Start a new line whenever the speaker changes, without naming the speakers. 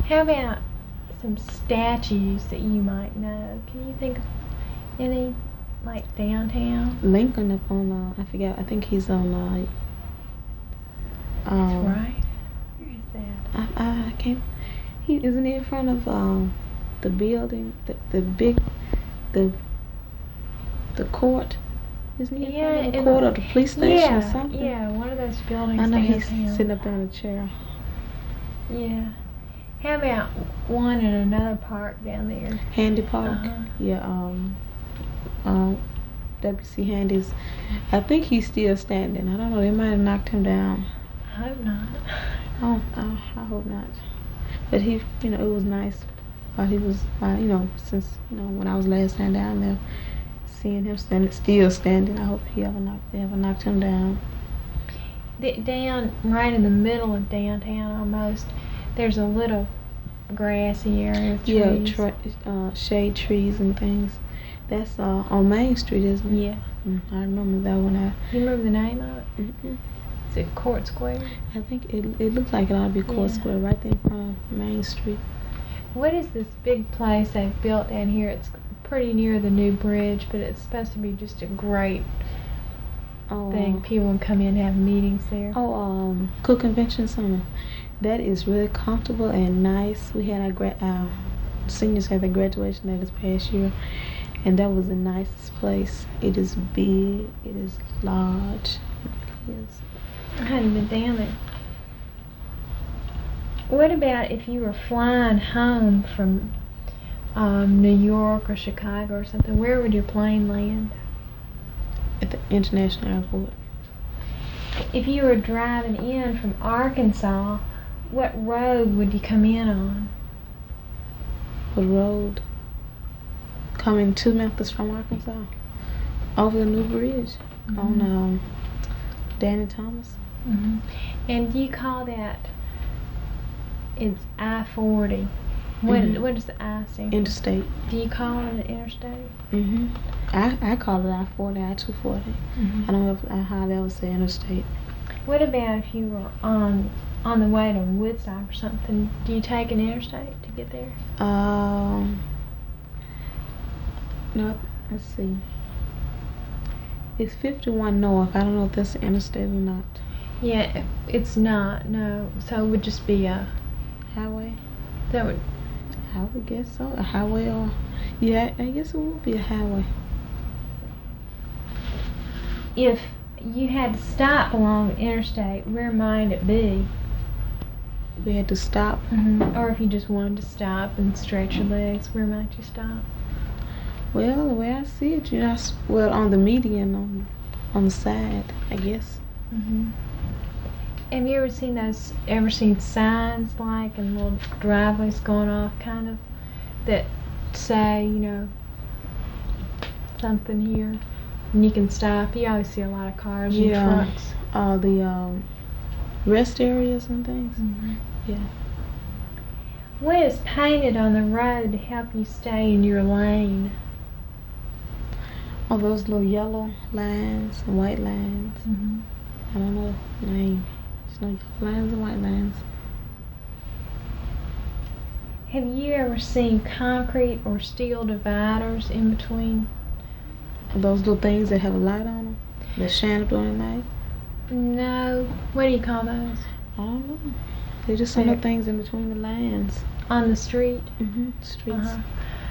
How about some statues that you might know? Can you think of any, like downtown?
Lincoln up on, I forget, I think he's on,
That's right. Where is that?
I can't, isn't he in front of, the building, the big, the, the court? Isn't he in front of the court or the police station or something?
Yeah, one of those buildings
I know
downtown.
he's sitting up there in a chair.
Yeah. How about one in another park down there?
Handy Park? Yeah, W.C. Handy's, I think he's still standing. I don't know, they might have knocked him down.
I hope not.
Oh, I hope not. But he, it was nice while he was, since, when I was last time down there, seeing him still standing. I hope they ever knocked him down.
Down right in the middle of downtown almost, there's a little grassy area with trees.
Yeah, shade trees and things. That's on Main Street, isn't it?
Yeah.
I remember that one.
You remember the name of it?
Mm-mm.
Is it Court Square?
I think it looks like it ought to be Court Square, right there in front of Main Street.
What is this big place they've built down here? It's pretty near the new bridge, but it's supposed to be just a great thing. People can come in and have meetings there.
Cook Convention Center. That is really comfortable and nice. We had our seniors had their graduation there this past year, and that was the nicest place. It is big. It is large. It really is.
I hadn't been down there. What about if you were flying home from New York or Chicago or something? Where would your plane land?
At the International Airport.
If you were driving in from Arkansas, what road would you come in on?
What road? Coming to Memphis from Arkansas? Over the new bridge on Danny Thomas.
Mm-hmm. And do you call that? It's I-40. What does the I stand for?
Interstate.
Do you call it an interstate?
I call it I-40, I-240. I don't know how they ever say interstate.
What about if you were on the way to Woodstock or something? Do you take an interstate to get there?
No, let's see. It's 51 North. I don't know if that's an interstate or not.
Yeah, it's not, no. So it would just be a
highway? I would guess so. A highway or... Yeah, I guess it would be a highway.
If you had to stop along the interstate, where might it be?
We had to stop?
Or if you just wanted to stop and stretch your legs, where might you stop?
Well, the way I see it, on the median, on the side, I guess.
Have you ever seen signs like and little driveways going off kind of that say, something here and you can stop? You always see a lot of cars and trucks.
The rest areas and things. Yeah.
What is painted on the road to help you stay in your lane?
Oh, those little yellow lines and white lines. I don't know the name. There's no yellow lines and white lines.
Have you ever seen concrete or steel dividers in between?
Those little things that have a light on them? That shine up during the night?
No. What do you call those?
I don't know. They're just some little things in between the lines.
On the street?
Streets.